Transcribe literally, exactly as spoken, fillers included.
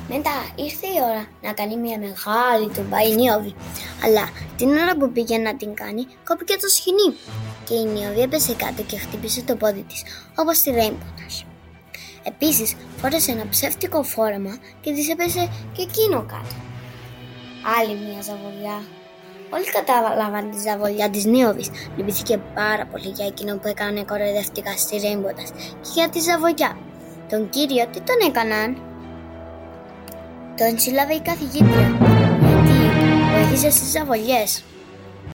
Μετά ήρθε η ώρα να κάνει μια μεγάλη τουμπά η Νίοβη, αλλά την ώρα που πήγε να την κάνει κόπηκε το σκοινί και η Νίοβη έπεσε κάτω και χτύπησε το πόδι της όπως τη Rainbow Dash. Επίσης φόρεσε ένα ψεύτικο φόρεμα και της έπεσε και εκείνο κάτω. Άλλη μια ζαβολιά. Όλοι κατάλαβαν τη ζαβολιά της Νίοβης. Λυπηθήκε πάρα πολύ για εκείνο που έκανε κοροϊδευτικά στη Rainbow Dash και για τη ζαβολιά. Τον κύριο τι τον έκαναν? Τον σύλλαβε η καθηγήτρια, γιατί βοήθησε στις ζαβολιές.